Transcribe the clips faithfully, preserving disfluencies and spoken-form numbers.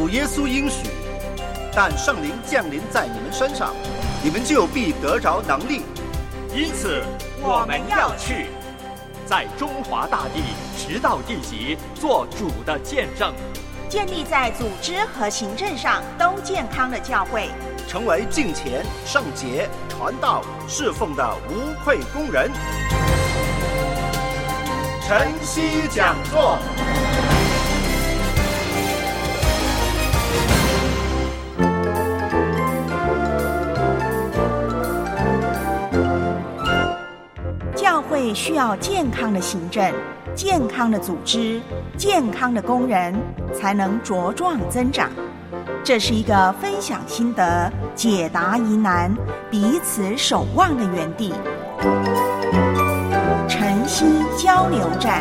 主耶稣应许，但圣灵降临在你们身上，你们就必得着能力。 因此我们要去，在中华大地直到地极做主的见证， 建立在组织和行政上都健康的教会， 成为敬虔、圣洁、传道、侍奉的无愧工人。晨曦讲座。 教会需要健康的行政、健康的组织、健康的工人，才能茁壮增长。这是一个分享心得、解答疑难、彼此守望的园地。晨曦交流站，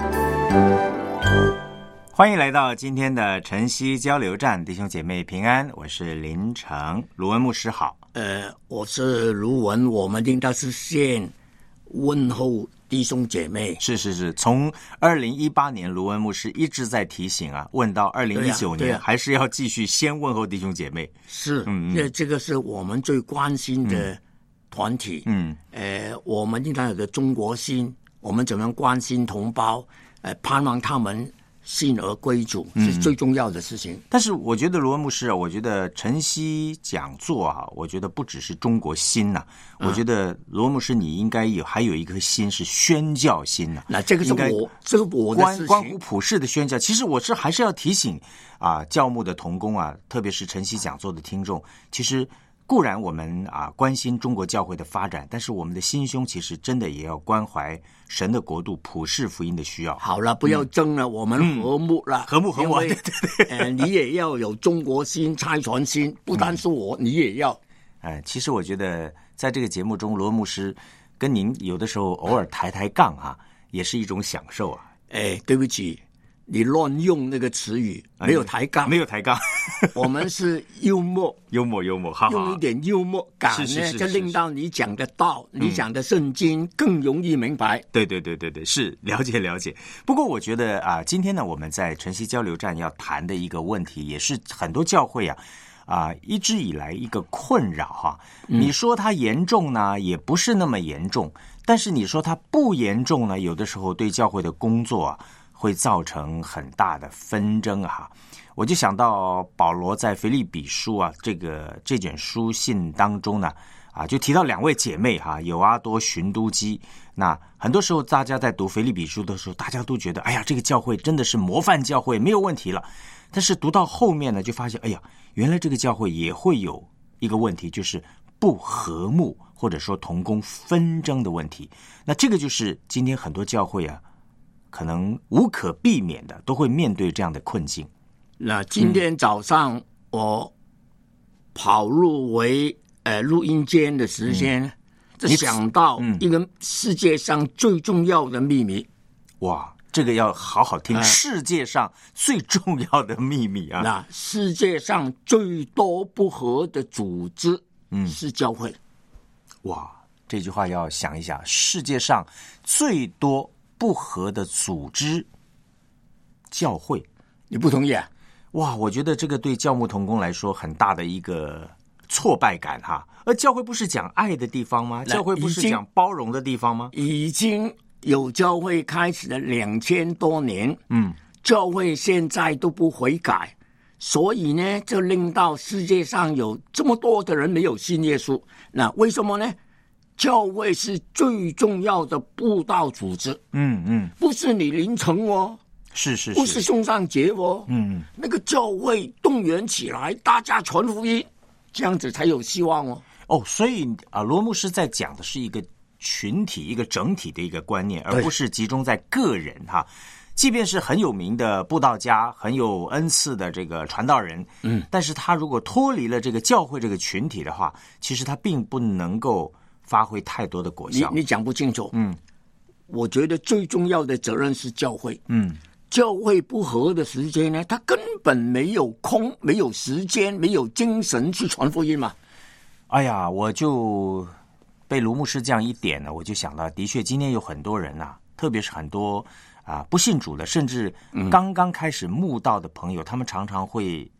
欢迎来到今天的晨曦交流站，弟兄姐妹平安，我是林成，卢文牧师好。 呃，我是卢文，我们应该是先问候弟兄姐妹。 是是是，从二零一八年卢文牧师一直在提醒啊，问到二零一九年、啊啊、还是要继续先问候弟兄姐妹。 是，嗯，这这个是我们最关心的团体。嗯，呃，我们应该有个中国心，我们怎样关心同胞，呃，盼望他们信而归主，是最重要的事情。 嗯、但是我觉得罗文牧师啊，我觉得晨曦讲座啊，我觉得不只是中国心呐、啊，我觉得罗文牧师你应该有还有一颗心是宣教心呐、啊。 那这个是我这个我的事情， 关乎普世的宣教。其实我是还是要提醒啊，教牧的同工啊，特别是晨曦讲座的听众，其实。固然我们啊关心中国教会的发展，但是我们的心胸其实真的也要关怀神的国度、普世福音的需要。 好了，不要争了，嗯、我们和睦了， 和睦和睦。对对对， 呃，你也要有中国心、差传心，不单是我，嗯、你也要。 呃，其实我觉得在这个节目中，罗牧师跟您有的时候偶尔抬抬杠哈、啊，也是一种享受啊。 哎，对不起。你乱用那个词语，没有抬杠， 没有抬杠， 我们是幽默， 幽默，幽默，好好用一点幽默感呢，是是是是就令到你讲的道、嗯、你讲的圣经更容易明白。 对对对对对，是了解了解。不过我觉得啊，今天呢，我们在晨曦交流站要谈的一个问题，也是很多教会啊啊一直以来一个困扰哈、啊。嗯、你说它严重呢，也不是那么严重，但是你说它不严重呢，有的时候对教会的工作啊。会造成很大的纷争啊！我就想到保罗在腓立比书啊，这个这卷书信当中呢，啊，就提到两位姐妹哈、啊，有阿多、寻都基。那很多时候大家在读腓立比书的时候，大家都觉得，哎呀，这个教会真的是模范教会，没有问题了。但是读到后面呢，就发现，哎呀，原来这个教会也会有一个问题，就是不和睦，或者说同工纷争的问题。那这个就是今天很多教会啊。可能无可避免的都会面对这样的困境。 那今天早上我跑入为呃录音间的时间，就、嗯、想到一个世界上最重要的秘密。 哇，这个要好好听。呃、世界上最重要的秘密啊！ 那世界上最多不和的组织，嗯，是教会。 哇，这句话要想一想。世界上最多。不和的组织，教会， 你不同意啊？ 哇，我觉得这个对教牧同工来说很大的一个挫败感哈。而教会不是讲爱的地方吗？教会不是讲包容的地方吗？ 已经有教会开始了两千多年，嗯，教会现在都不悔改，所以呢，就令到世界上有这么多的人没有信耶稣。那为什么呢？教会是最重要的布道组织，嗯嗯，不是你凌晨哦， 是是是， 不是宋尚节哦，嗯，那个教会动员起来，大家传福音，这样子才有希望哦。 哦，所以啊，罗牧师在讲的是一个群体、一个整体的一个观念，而不是集中在个人哈。即便是很有名的布道家、很有恩赐的这个传道人，嗯，但是他如果脱离了这个教会这个群体的话，其实他并不能够。发挥太多的果效， 你你讲不清楚。嗯，我觉得最重要的责任是教会。嗯，教会不和的时间呢，他根本没有空、没有时间、没有精神去传福音嘛。 哎呀，我就被卢牧师这样一点呢，我就想到，的确，今天有很多人啊，特别是很多啊不信主的，甚至刚刚开始慕道的朋友，嗯、他们常常会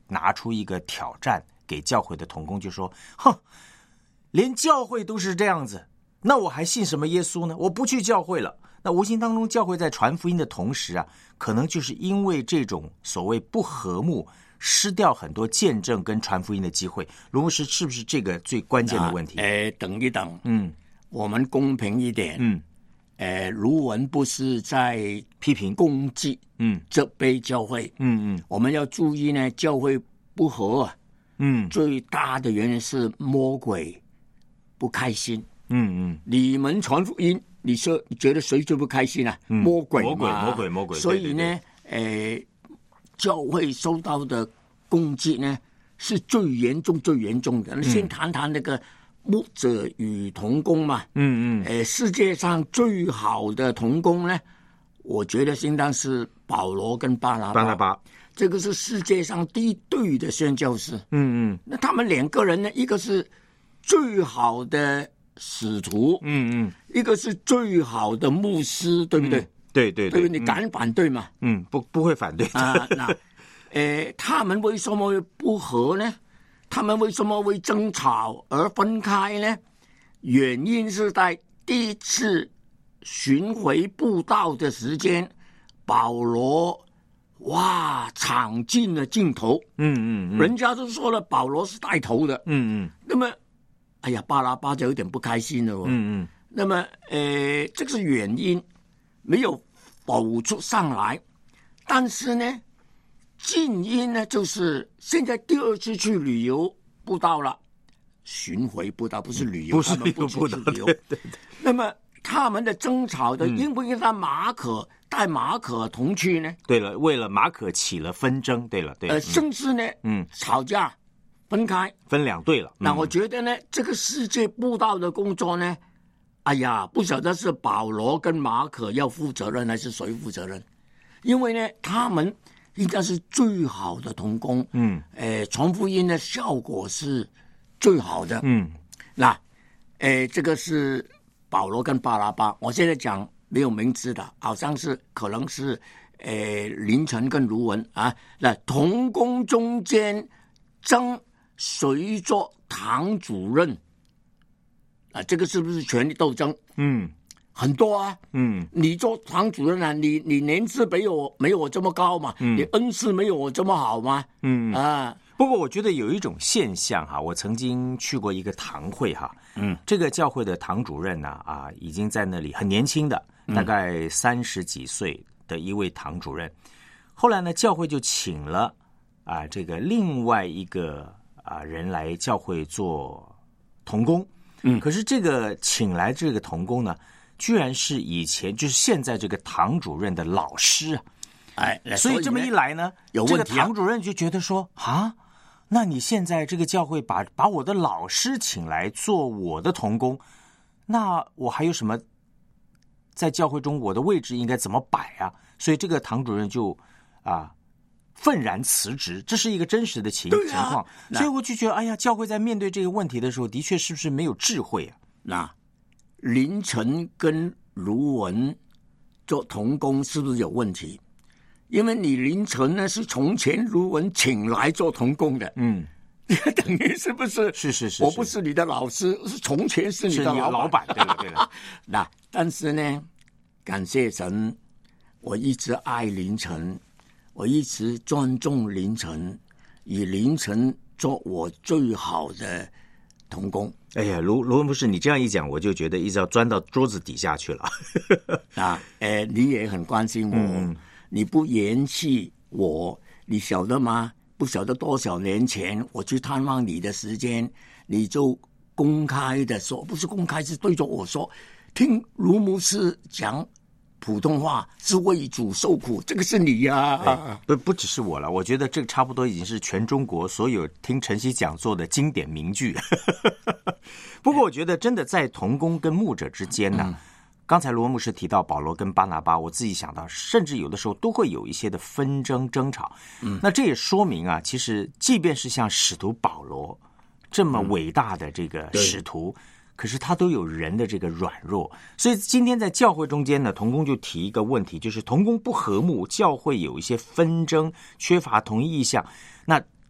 拿出一个挑战给教会的同工，就说：哼，连教会都是这样子，那我还信什么耶稣呢？我不去教会了。那无形当中，教会在传福音的同时啊，可能就是因为这种所谓不和睦，失掉很多见证跟传福音的机会。卢牧师，是不是这个最关键的问题？ 哎，等一等， 嗯， 我们公平一点， 嗯， 呃，卢文不是在批评攻击， 嗯， 责备教会， 嗯嗯， 我们要注意呢，教会不和啊， 嗯， 最大的原因是魔鬼不开心， 嗯嗯， 你们传福音。你说你觉得谁最不开心啊？嗯、魔鬼魔鬼，魔鬼，魔鬼。 所以呢，呃，教会受到的攻击呢是最严重、最严重的。嗯、先谈谈那个牧者与同工嘛。 嗯嗯。 呃，世界上最好的同工呢，我觉得应当是保罗跟巴拿巴。 巴拿巴， 这个是世界上第一对的宣教士。 嗯嗯。 那他们两个人呢，一个是最好的使徒， 嗯嗯， 一个是最好的牧师，对不对？ 嗯、对对对，对你敢反对吗？ 嗯，不不会反对啊。那，呃，他们为什么会不和呢？他们为什么会争吵而分开呢？原因是在第一次巡回布道的时间，保罗哇闯进了镜头。 嗯嗯嗯， 人家都说了，保罗是带头的。 嗯嗯， 那么。哎呀，巴拿巴就有点不开心了哦。 嗯嗯。 那么，呃，这个是原因，没有否出上来。但是呢，近因呢，就是现在第二次去旅游布道了，巡回布道不是旅游， 不是旅游布道， 对对对。那么他们的争吵的，应不应该马可带马可同去呢？ 对了，为了马可起了纷争。对了，对。 呃，甚至呢，嗯，吵架。分开， 分两队了。嗯、 那我觉得呢，这个世界布道的工作呢，哎呀，不晓得是保罗跟马可要负责任，还是谁负责任？因为呢，他们应该是最好的同工，嗯，呃，传福音的效果是最好的，嗯。那，呃，这个是保罗跟巴拿巴，我现在讲没有名字的，好像是可能是，呃，林晨跟卢文啊，那同工中间争。谁做堂主任啊？这个是不是权力斗争？嗯，很多啊。嗯，你做堂主任啊，你你年资没有没有我这么高嘛？嗯，你恩赐没有我这么好吗？嗯啊。 不过我觉得有一种现象哈，我曾经去过一个堂会哈，嗯，这个教会的堂主任呢啊，已经在那里很年轻的，大概三十几岁的一位堂主任。后来呢，教会就请了啊这个另外一个。啊，人来教会做同工，嗯，可是这个请来这个同工呢，居然是以前就是现在这个堂主任的老师啊， 哎， 所以这么一来呢， 有问题啊、 这个堂主任就觉得说啊，那你现在这个教会把把我的老师请来做我的同工，那我还有什么在教会中我的位置应该怎么摆啊？所以这个堂主任就啊。愤然辞职，这是一个真实的情、啊、情况，所以我就觉得，哎呀，教会在面对这个问题的时候，的确是不是没有智慧啊？ 那林晨跟卢文做同工是不是有问题？因为你林晨呢是从前卢文请来做同工的，嗯，等于是不是？ 是是 是, 是， 我不是你的老师，是从前是你的老老板，对了对了。 那但是呢，感谢神，我一直爱林晨。我一直尊重林晨，以林晨做我最好的同工。 哎呀，卢卢文博士，你这样一讲，我就觉得一直要钻到桌子底下去了。 啊，呃，你也很关心我，嗯、你不嫌弃我，你晓得吗？不晓得多少年前我去探望你的时间，你就公开的说，不是公开，是对着我说，听卢牧师讲。普通话是为主受苦，这个是你呀、啊哎，不不只是我了，我觉得这个差不多已经是全中国所有听晨曦讲座的经典名句。不过我觉得真的在同工跟牧者之间呢，嗯、刚才罗牧师提到保罗跟巴拿巴，我自己想到，甚至有的时候都会有一些的纷争争吵。嗯，那这也说明啊，其实即便是像使徒保罗这么伟大的这个使徒。嗯，可是他都有人的这个软弱，所以今天在教会中间呢，同工就提一个问题，就是同工不和睦，教会有一些纷争，缺乏同一意向。那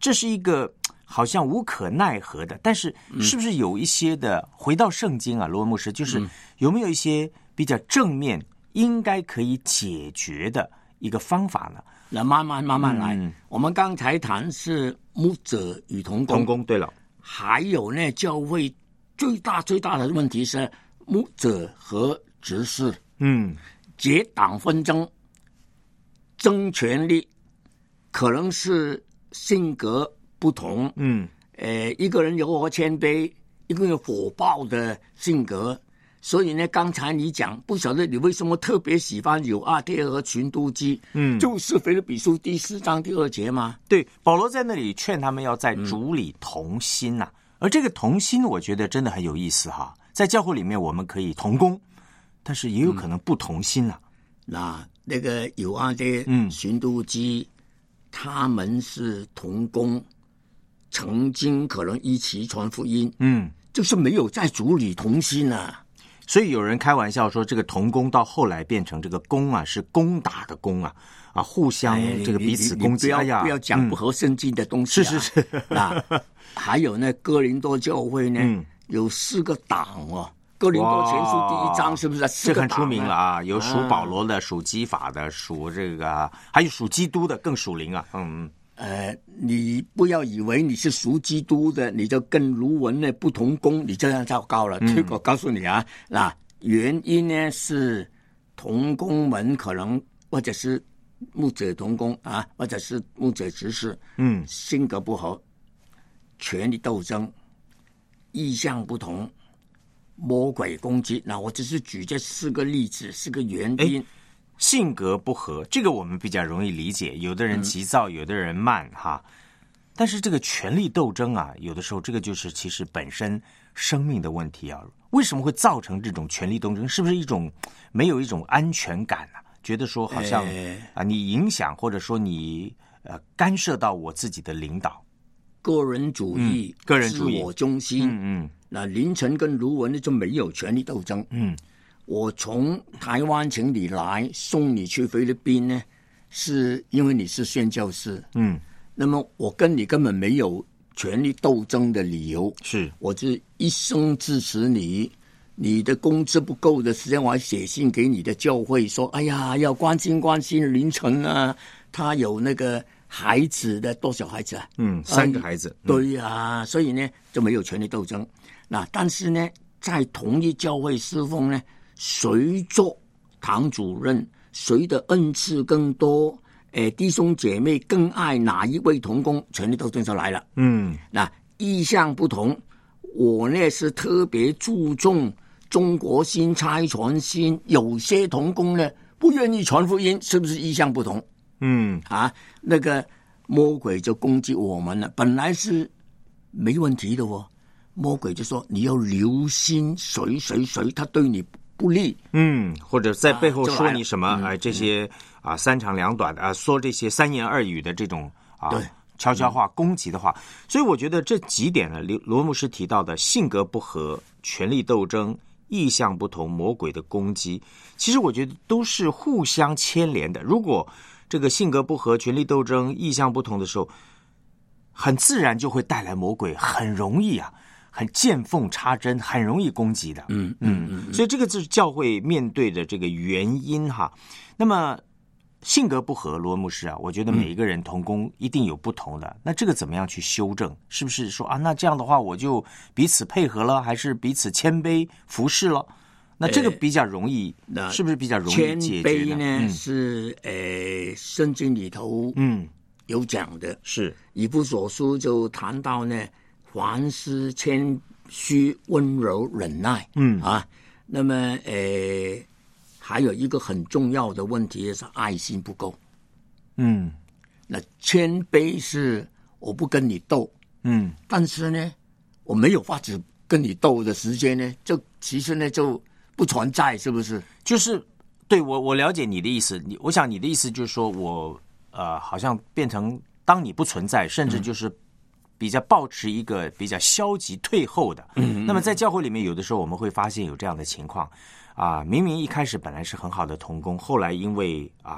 这是一个好像无可奈何的，但是是不是有一些的回到圣经啊，罗文牧师，就是有没有一些比较正面应该可以解决的一个方法呢？ 那慢慢慢慢来。 嗯、 我们刚才谈是牧者与同工， 同工对了， 还有呢，教会最大最大的问题是牧者和执事， 嗯， 结党纷争，争权力，可能是性格不同， 嗯， 呃，一个人柔和谦卑，一个人火爆的性格，所以呢，刚才你讲，不晓得你为什么特别喜欢有阿爹和群都基， 嗯， 就是腓立比书第四章第二节嘛。 对，保罗在那里劝他们要在主里同心呐、啊嗯，而这个同心，我觉得真的很有意思哈。在教会里面，我们可以同工，但是也有可能不同心啊。 嗯、那那个有阿爹、 嗯， 群都基，他们是同工。曾经可能一起传福音， 嗯， 就是没有在主里同心啊。 所以有人开玩笑说，这个同工到后来变成这个攻啊，是攻打的攻啊，啊，互相这个彼此攻击。 哎呀，不要讲不合圣经的东西、啊嗯。是是是。 那还有呢，哥林多教会呢，嗯、有四个党哦。哥林多前书第一章是不是？ 这很出名了啊！有属保罗的，属基法的，属这个，还有属基督的，更属灵啊。嗯。 呃，你不要以为你是属基督的，你就跟卢文呢不同工，你这样糟糕了。这、嗯、个我告诉你啊，那原因呢是同工们可能或者是牧者同工啊，或者是牧者执事， 嗯， 性格不合，权力斗争，意向不同，魔鬼攻击。那我只是举这四个例子，四个原因。 性格不合，这个我们比较容易理解。有的人急躁，嗯、有的人慢，哈。但是这个权力斗争啊，有的时候这个就是其实本身生命的问题啊。为什么会造成这种权力斗争？是不是一种没有一种安全感啊？觉得说好像、哎、啊，你影响或者说你呃干涉到我自己的领导， 个人主义、 嗯、个人主义、 自我中心。 嗯嗯。 那林晨跟卢文呢就没有权力斗争。 嗯。 我从台湾请你来，送你去菲律宾呢，是因为你是宣教士。 嗯， 那么我跟你根本没有权力斗争的理由。 是， 我就一生支持你。你的工资不够的时间，我还写信给你的教会说：“哎呀，要关心关心林晨啊，他有那个孩子的多少孩子啊？ 嗯，三个孩子。 嗯、对呀、啊，所以呢就没有权力斗争。那但是呢，在同一教会侍奉呢。谁做堂主任，谁的恩赐更多？诶，弟兄姐妹更爱哪一位同工？权力斗争就来了。 嗯， 那意向不同，我呢是特别注重中国新差传新，有些同工呢不愿意传福音，是不是意向不同？ 嗯， 啊，那个魔鬼就攻击我们了，本来是没问题的哦，魔鬼就说你要留心谁谁谁，他对你不利， 嗯，或者在背后说你什么， 啊、 哎、呃，这些啊三长两短的啊，说这些三言二语的这种啊悄悄话、攻击的话，所以我觉得这几点呢，罗牧师提到的性格不合、权力斗争、意向不同、魔鬼的攻击，其实我觉得都是互相牵连的。如果这个性格不合、权力斗争、意向不同的时候，很自然就会带来魔鬼，很容易啊。很见缝插针，很容易攻击的。 嗯嗯嗯， 所以这个就是教会面对的这个原因哈。那么性格不合，罗牧师啊，我觉得每一个人同工一定有不同的。嗯、那这个怎么样去修正？是不是说啊，那这样的话我就彼此配合了，还是彼此谦卑服侍了？那这个比较容易，呃、是不是比较容易解决呢？ 谦卑呢、嗯、是呃圣经里头嗯有讲的， 是以弗所书就谈到呢。凡事谦虚、温柔、忍耐， 嗯啊，那么呃，还有一个很重要的问题是爱心不够， 嗯， 那谦卑是我不跟你斗， 嗯， 但是呢，我没有法子跟你斗的时间呢，就其实呢就不存在，是不是？ 就是对我我了解你的意思，你我想你的意思就是说我呃，好像变成当你不存在，甚至就是。嗯比较抱持一个比较消极退后的， 嗯， 那么在教会里面，有的时候我们会发现有这样的情况，啊，明明一开始本来是很好的同工，后来因为啊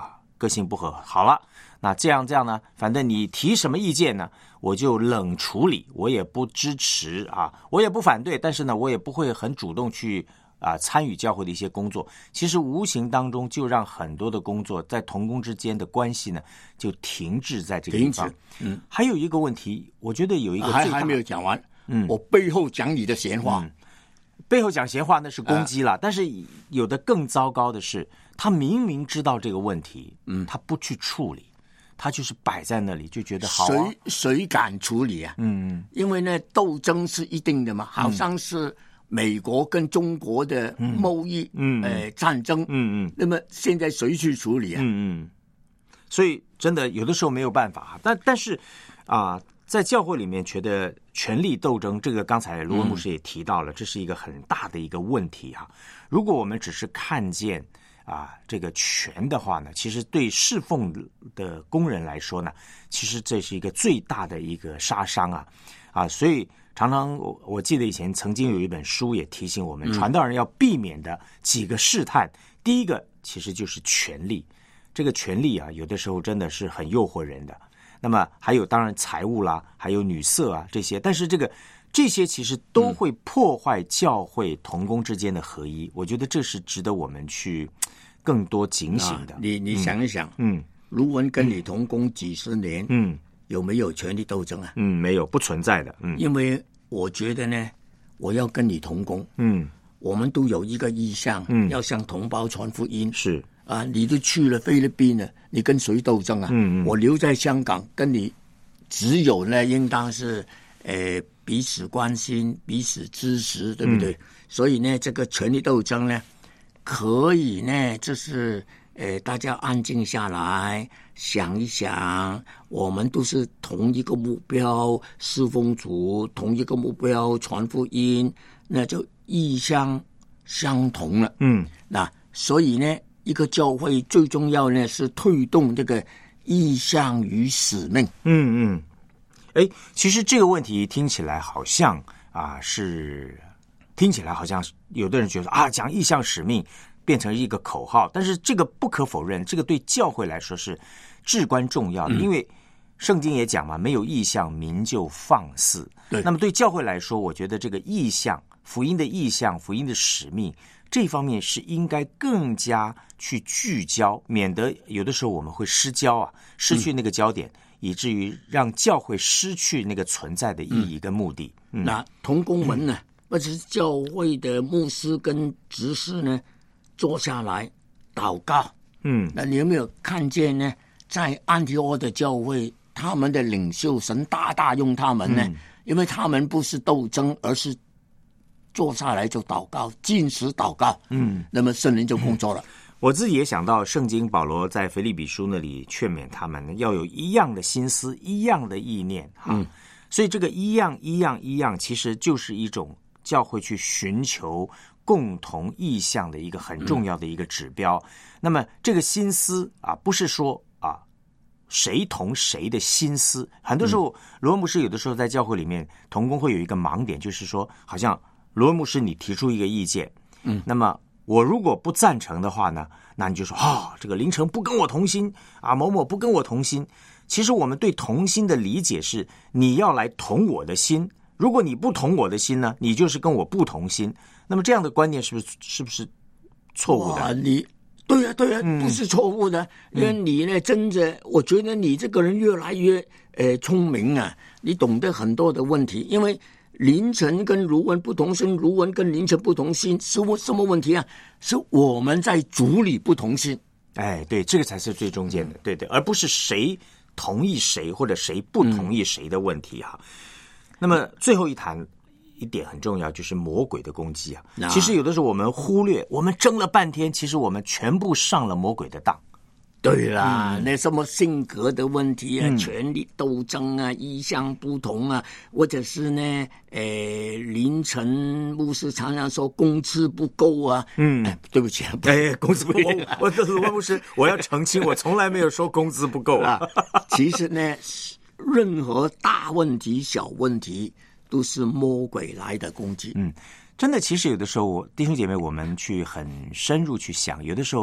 个性不合，好了，那这样这样呢，反正你提什么意见呢，我就冷处理，我也不支持啊，我也不反对，但是呢，我也不会很主动去啊参与教会的一些工作。其实无形当中就让很多的工作在同工之间的关系呢，就停滞在这个地方。嗯，还有一个问题，我觉得有一个最大、 还还没有讲完。嗯，我背后讲你的闲话。嗯， 背后讲闲话那是攻击了，呃、但是有的更糟糕的是，他明明知道这个问题，嗯，他不去处理，他就是摆在那里就觉得好、啊， 谁谁敢处理啊？嗯，因为呢，斗争是一定的嘛，好像是美国跟中国的贸易，嗯，呃，战争，嗯嗯，那么现在谁去处理啊？ 嗯嗯，所以真的有的时候没有办法，但但是啊。在教会里面觉得权力斗争，这个刚才罗文牧师也提到了、嗯、这是一个很大的一个问题啊。如果我们只是看见啊这个权的话呢，其实对侍奉的工人来说呢，其实这是一个最大的一个杀伤啊啊！所以常常我我记得以前曾经有一本书也提醒我们，传道人要避免的几个试探，嗯、第一个其实就是权力，这个权力啊，有的时候真的是很诱惑人的。那么还有当然财务啦，还有女色啊这些，但是这个这些其实都会破坏教会同工之间的合一，嗯、我觉得这是值得我们去更多警醒的。啊、 你你想一想，嗯，卢文跟你同工几十年，嗯，有没有权力斗争啊？ 嗯，没有，不存在的。嗯， 因为我觉得呢，我要跟你同工，嗯，我们都有一个意向，嗯，要向同胞传福音， 是。 啊，你都去了菲律宾了，你跟谁斗争啊？嗯嗯，我留在香港，跟你只有呢，应当是呃彼此关心、彼此支持，对不对？嗯、所以呢，这个权力斗争呢，可以呢，就是呃大家安静下来想一想，我们都是同一个目标，侍奉主，同一个目标传福音，那就意向相同了。嗯，那所以呢。一个教会最重要呢是推动这个意向与使命。 嗯嗯，哎，其实这个问题听起来好像啊是，听起来好像有的人觉得啊讲意向使命变成一个口号，但是这个不可否认，这个对教会来说是至关重要的，嗯、因为圣经也讲嘛，没有意向民就放肆。对，那么对教会来说，我觉得这个意向、福音的意向、福音的使命。这方面是应该更加去聚焦，免得有的时候我们会失焦啊，失去那个焦点，嗯、以至于让教会失去那个存在的意义跟目的。 嗯嗯、那同工们呢，或者是教会的牧师跟执事呢，坐下来祷告。嗯，那你有没有看见呢？在安提阿的教会，他们的领袖神大大用他们呢，嗯、因为他们不是斗争，而是。坐下来就祷告，禁食祷告，嗯，那么圣灵就工作了。嗯、 我自己也想到，圣经保罗在腓立比书那里劝勉他们要有一样的心思，一样的意念，哈。嗯、所以这个一样一样一样，其实就是一种教会去寻求共同意向的一个很重要的一个指标。嗯、那么这个心思啊，不是说啊谁同谁的心思，很多时候罗文牧师有的时候在教会里面同工会有一个盲点，就是说好像。罗文牧师，你提出一个意见，嗯，那么我如果不赞成的话呢，那你就说啊、哦，这个林成不跟我同心啊，某某不跟我同心。其实我们对同心的理解是，你要来同我的心，如果你不同我的心呢，你就是跟我不同心。那么这样的观念是不是是不是错误的？ 你对呀、啊、对呀、啊，嗯、不是错误的，因为你呢，真的，我觉得你这个人越来越呃聪明啊，你懂得很多的问题，因为。凌晨跟卢文不同心，卢文跟凌晨不同心，是我什么问题啊？是我们在主里不同心。 哎，对，这个才是最中间的，对对，而不是谁同意谁或者谁不同意谁的问题哈。嗯、那么最后一谈一点很重要，就是魔鬼的攻击啊。其实有的时候我们忽略，我们争了半天，其实我们全部上了魔鬼的当。 对啦，嗯、那什么性格的问题啊，嗯、权力斗争啊，意向不同啊，或者是呢，呃，凌晨牧师常常说工资不够啊。嗯，哎、对不起啊， 哎，工资不够。我我罗牧师，我要澄清，我从来没有说工资不够啊。 其实呢，任何大问题、小问题都是魔鬼来的攻击。 嗯，真的，其实有的时候，弟兄姐妹，我们去很深入去想，有的时候。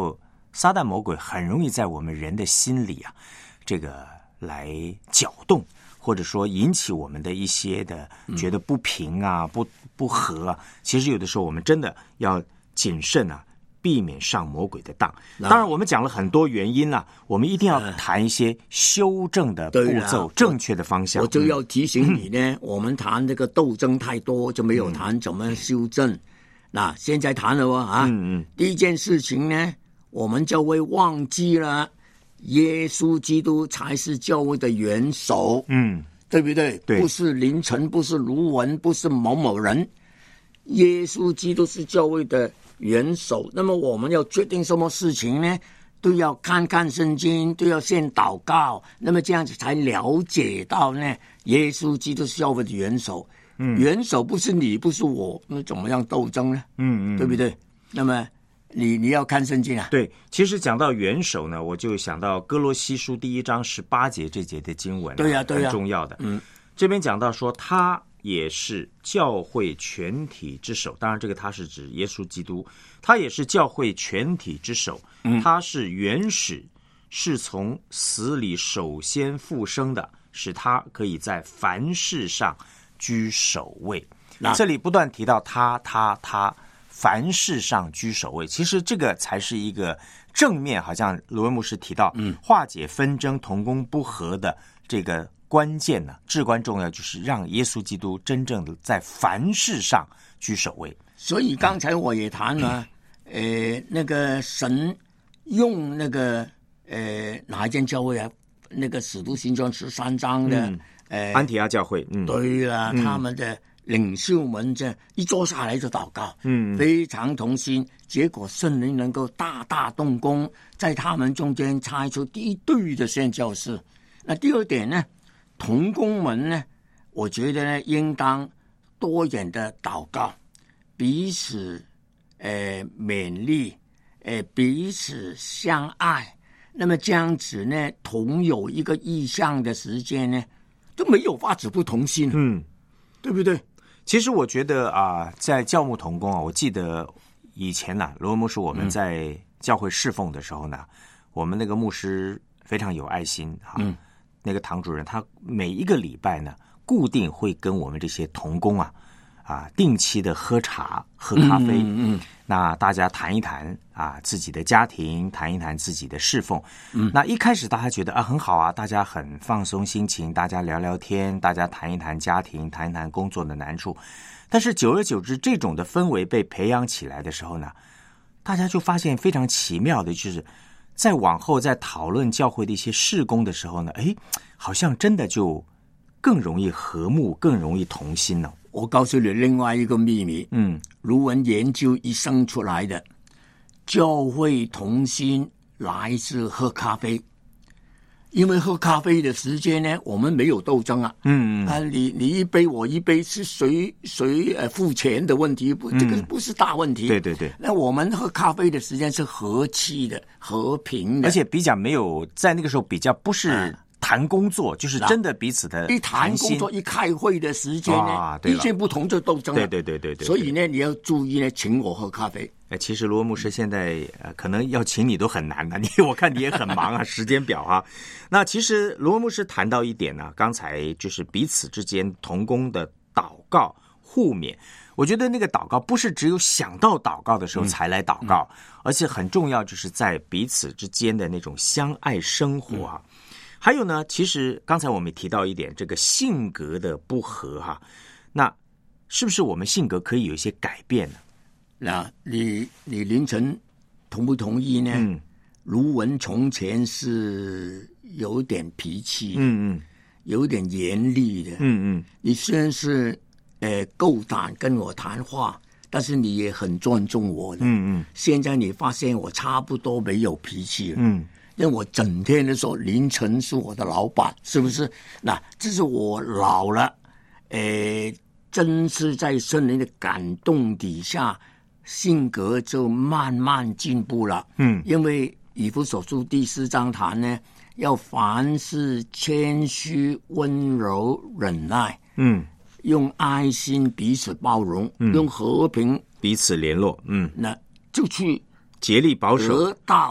撒旦魔鬼很容易在我们人的心里啊，这个来搅动，或者说引起我们的一些的觉得不平啊、不不和啊。其实有的时候我们真的要谨慎啊，避免上魔鬼的当。当然，我们讲了很多原因啦，我们一定要谈一些修正的步骤、正确的方向。 我就要提醒你呢，嗯、我们谈这个斗争太多，就没有谈怎么修正。嗯、那现在谈了哦啊，嗯嗯，第一件事情呢，我们就会忘记了，耶稣基督才是教会的元首，嗯，对不对？对，不是凌晨，不是卢文，不是某某人，耶稣基督是教会的元首。那么我们要决定什么事情呢？都要看看圣经，都要先祷告，那么这样子才了解到呢，耶稣基督是教会的元首。嗯，元首不是你，不是我，那怎么样斗争呢？嗯嗯，对不对？那么你你要看圣经啊。 对，其实讲到元首呢，我就想到哥罗西书第一章十八节这节的经文、啊， 对呀、啊、对呀、 很重要的。 嗯， 这边讲到说他也是教会全体之首，当然这个他是指耶稣基督，他也是教会全体之首，嗯、他是原始，是从死里首先复生的，使他可以在凡事上居首位。这里不断提到他他他，凡事上居首位，其实这个才是一个正面，好像罗文牧师提到，嗯，化解纷争、同工不和的这个关键呢，至关重要，就是让耶稣基督真正的在凡事上居首位。 所以刚才我也谈了，嗯、呃，那个神用那个呃哪一间教会啊？那个使徒行传十三章的，嗯、呃安提阿教会，嗯， 对了，嗯、他们的领袖们这一坐下来就祷告，嗯，非常同心，结果圣灵能够大大动工，在他们中间拆出第一对的宣教士。那第二点呢，同工们呢，我觉得呢，应当多一点的祷告，彼此呃勉励，呃彼此相爱。那么这样子呢，同有一个意向的时间呢，都没有法子不同心，嗯，对不对？ 其实我觉得啊、呃，在教牧同工啊，我记得以前呢、啊，罗文牧师我们在教会侍奉的时候呢，嗯、我们那个牧师非常有爱心哈、啊，嗯、那个堂主任他每一个礼拜呢，固定会跟我们这些同工啊啊定期的喝茶喝咖啡，嗯嗯嗯，那大家谈一谈啊自己的家庭，谈一谈自己的侍奉，嗯，那一开始大家觉得啊很好啊，大家很放松心情，大家聊聊天，大家谈一谈家庭，谈一谈工作的难处，但是久而久之，这种的氛围被培养起来的时候呢，大家就发现非常奇妙的，就是在往后在讨论教会的一些事工的时候呢，哎，好像真的就更容易和睦，更容易同心了。 我告诉你另外一个秘密，嗯，卢文研究一生出来的，教会同心来自喝咖啡，因为喝咖啡的时间呢，我们没有斗争啊，嗯啊，你你一杯我一杯是谁谁呃付钱的问题，不，这个不是大问题， 嗯、对对对。 那我们喝咖啡的时间是和气的、和平的， 而且比较没有在那个时候比较不是、嗯。谈工作就是真的彼此的一谈工作一开会的时间呢，啊、意见不同就斗争了。 对对对对 对, 对。 所以呢，你要注意呢，请我喝咖啡。 哎，其实罗文牧师现在呃，可能要请你都很难的，你我看你也很忙啊，时间表啊。那其实罗文牧师谈到一点呢，刚才就是彼此之间同工的祷告互勉。我觉得那个祷告不是只有想到祷告的时候才来祷告，嗯嗯、而且很重要，就是在彼此之间的那种相爱生活啊。嗯还有呢，其实刚才我们也提到一点，这个性格的不合哈，那是不是我们性格可以有一些改变呢？ 那你你凌晨同不同意呢？嗯，卢文从前是有点脾气，嗯嗯，有点严厉的，嗯嗯。你虽然是呃够胆跟我谈话，但是你也很尊重我的，嗯嗯。现在你发现我差不多没有脾气了，嗯。因为我整天的说凌晨是我的老板，是不是？那这是我老了，呃，真是在圣灵的感动底下，性格就慢慢进步了。嗯，因为以弗所书第四章谈呢，要凡事谦虚、温柔、忍耐，嗯，用爱心彼此包容，嗯、用和平彼此联络，嗯， 那就去竭力保守得到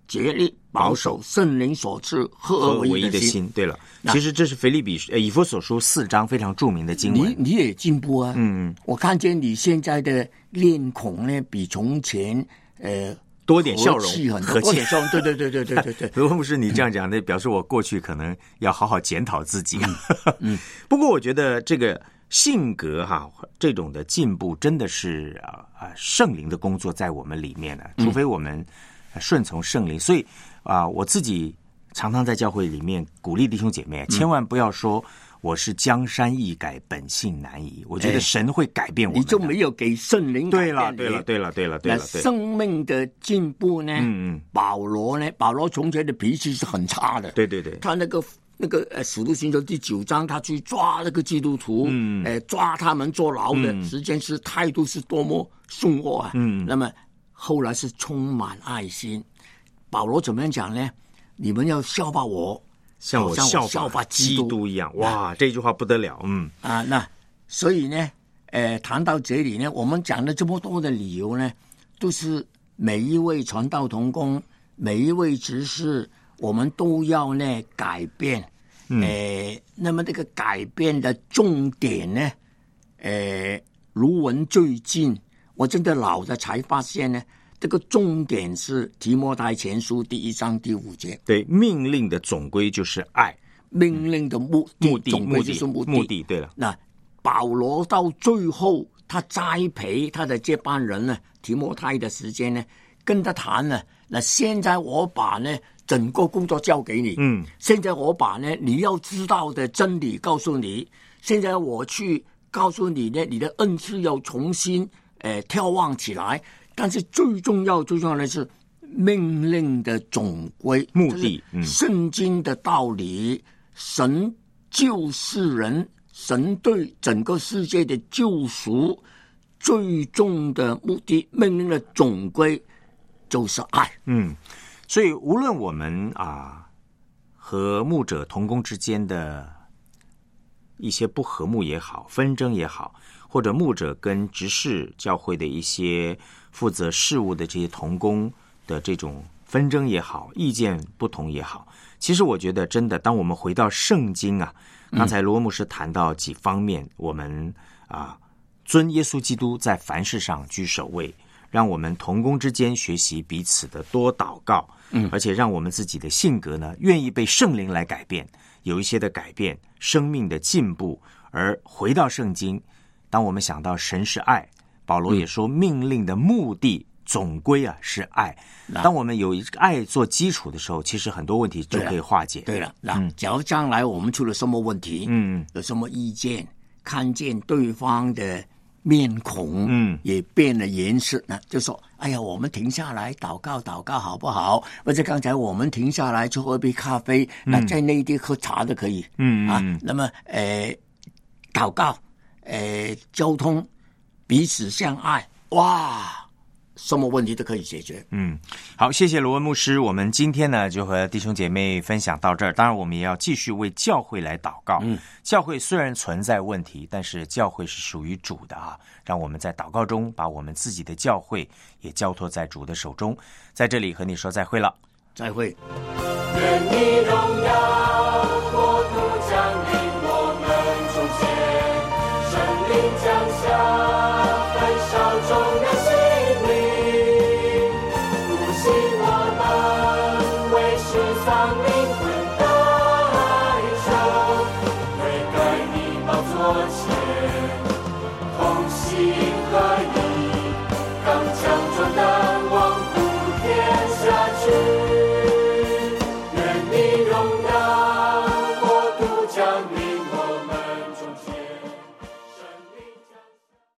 竭力保守圣灵所赐合而为一的心。 对了，其实这是腓立比呃以弗所书四章非常著名的经文。 你你也进步啊，嗯，我看见你现在的面孔呢，比从前呃多点笑容， 和气，笑容，对对对对对对对。 如果不是你这样讲，那表示我过去可能要好好检讨自己。嗯，嗯不过我觉得这个性格哈、啊，这种的进步真的是啊啊圣灵的工作在我们里面呢、啊，除非我们顺从圣灵。所以啊，我自己常常在教会里面鼓励弟兄姐妹，千万不要说我是江山易改，本性难移。我觉得神会改变我们、 哎，你就没有给圣灵改变。 对了，对了，对了，对了，对了。 那生命的进步呢？嗯嗯。保罗呢？保罗从前的脾气是很差的。 对对对。 他那个那个呃，《使徒行传》第九章，他去抓那个基督徒，嗯，呃，抓他们坐牢的时间是、嗯、态度是多么凶恶啊！嗯。那么后来是充满爱心。保罗怎么样讲呢？你们要效法我， 像我效法基督一样。哇，这句话不得了，嗯啊，那所以呢，呃，谈到这里呢，我们讲了这么多的理由呢，都是每一位传道同工，每一位执事，我们都要呢改变。嗯，呃，那么这个改变的重点呢，呃，如闻最近，我真的老了才发现呢。这个重点是提摩太前书第一章第五节， 对，命令的总归就是爱， 命令的目的， 目的， 总归就是目的， 目的。对了， 那保罗到最后，他栽培他的接班人呢，提摩太的时间呢，跟他谈了。那现在我把呢整个工作交给你，嗯，现在我把呢你要知道的真理告诉你，现在我去告诉你呢，你的恩赐要重新呃眺望起来。但是最重要、最重要的是命令的总归目的， 嗯，圣经的道理，神救世人，神对整个世界的救赎，最终的目的，命令的总归就是爱。 嗯，所以无论我们啊和牧者同工之间的一些不和睦也好，纷争也好，或者牧者跟执事教会的一些负责事务的这些同工的这种纷争也好，意见不同也好，其实我觉得真的，当我们回到圣经啊，刚才罗牧师谈到几方面，嗯、我们啊尊耶稣基督在凡事上居首位，让我们同工之间学习彼此的多祷告，嗯，而且让我们自己的性格呢，愿意被圣灵来改变，有一些的改变，生命的进步，而回到圣经，当我们想到神是爱。保罗也说，命令的目的总归啊是爱。当我们有一个爱做基础的时候，其实很多问题就可以化解。 对了，那、嗯、假如将来我们出了什么问题，嗯，有什么意见，看见对方的面孔，嗯，也变了颜色，那就说，哎呀，我们停下来祷告祷告好不好？或者刚才我们停下来去喝杯咖啡，嗯、那在内地喝茶都可以，嗯啊，那么呃，祷告，呃，交通。彼此相爱，哇，什么问题都可以解决。 嗯，好，谢谢罗文牧师。我们今天呢，就和弟兄姐妹分享到这儿。当然，我们也要继续为教会来祷告。嗯，教会虽然存在问题，但是教会是属于主的啊。让我们在祷告中，把我们自己的教会也交托在主的手中。在这里和你说再会了， 再会。 愿你荣耀